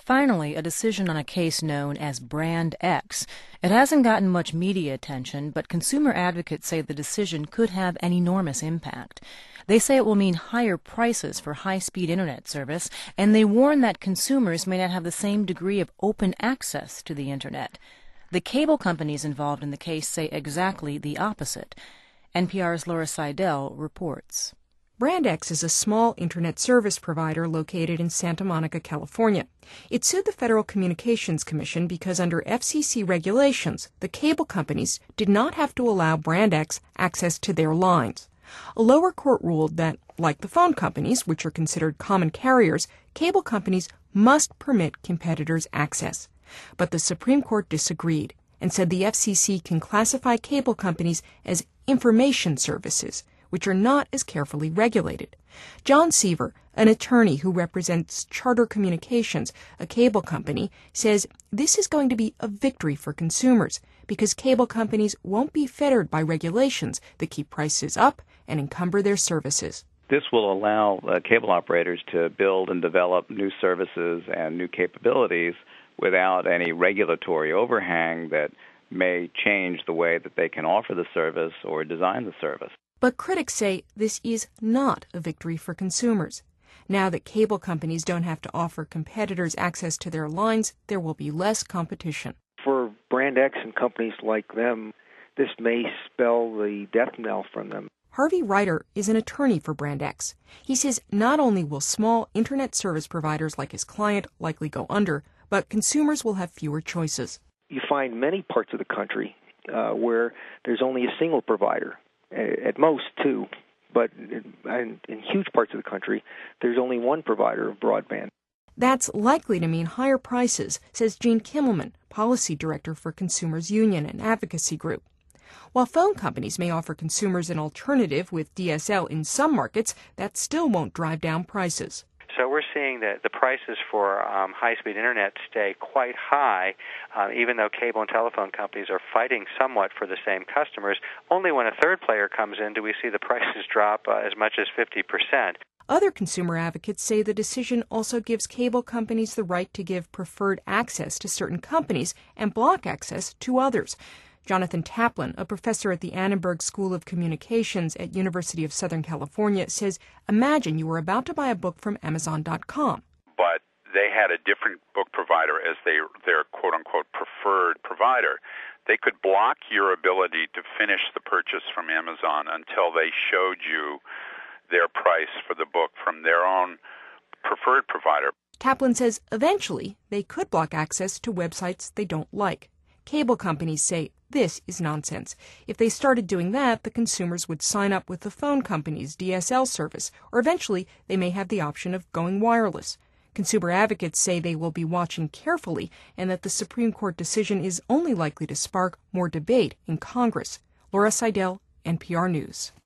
Finally, a decision on a case known as Brand X. It hasn't gotten much media attention, but consumer advocates say the decision could have an enormous impact. They say it will mean higher prices for high-speed internet service, and they warn that consumers may not have the same degree of open access to the internet. The cable companies involved in the case say exactly the opposite. NPR's Laura Seidel reports. Brand X is a small internet service provider located in Santa Monica, California. It sued the Federal Communications Commission because under FCC regulations, the cable companies did not have to allow Brand X access to their lines. A lower court ruled that, like the phone companies, which are considered common carriers, cable companies must permit competitors access. But the Supreme Court disagreed and said the FCC can classify cable companies as information services, which are not as carefully regulated. John Seaver, an attorney who represents Charter Communications, a cable company, says this is going to be a victory for consumers because cable companies won't be fettered by regulations that keep prices up and encumber their services. This will allow cable operators to build and develop new services and new capabilities without any regulatory overhang that may change the way that they can offer the service or design the service. But critics say this is not a victory for consumers. Now that cable companies don't have to offer competitors access to their lines, there will be less competition. For Brand X and companies like them, this may spell the death knell from them. Harvey Ryder is an attorney for Brand X. He says not only will small internet service providers like his client likely go under, but consumers will have fewer choices. You find many parts of the country where there's only a single provider. At most two, but in huge parts of the country, there's only one provider of broadband. That's likely to mean higher prices, says Gene Kimmelman, policy director for Consumers Union, an advocacy group. While phone companies may offer consumers an alternative with DSL in some markets, that still won't drive down prices. So we're seeing that the prices for high-speed internet stay quite high, even though cable and telephone companies are fighting somewhat for the same customers. Only when a third player comes in do we see the prices drop as much as 50%. Other consumer advocates say the decision also gives cable companies the right to give preferred access to certain companies and block access to others. Jonathan Taplin, a professor at the Annenberg School of Communications at University of Southern California, says, imagine you were about to buy a book from Amazon.com. But they had a different book provider as their quote-unquote preferred provider. They could block your ability to finish the purchase from Amazon until they showed you their price for the book from their own preferred provider. Taplin says eventually they could block access to websites they don't like. Cable companies say this is nonsense. If they started doing that, the consumers would sign up with the phone company's DSL service, or eventually they may have the option of going wireless. Consumer advocates say they will be watching carefully and that the Supreme Court decision is only likely to spark more debate in Congress. Laura Seidel, NPR News.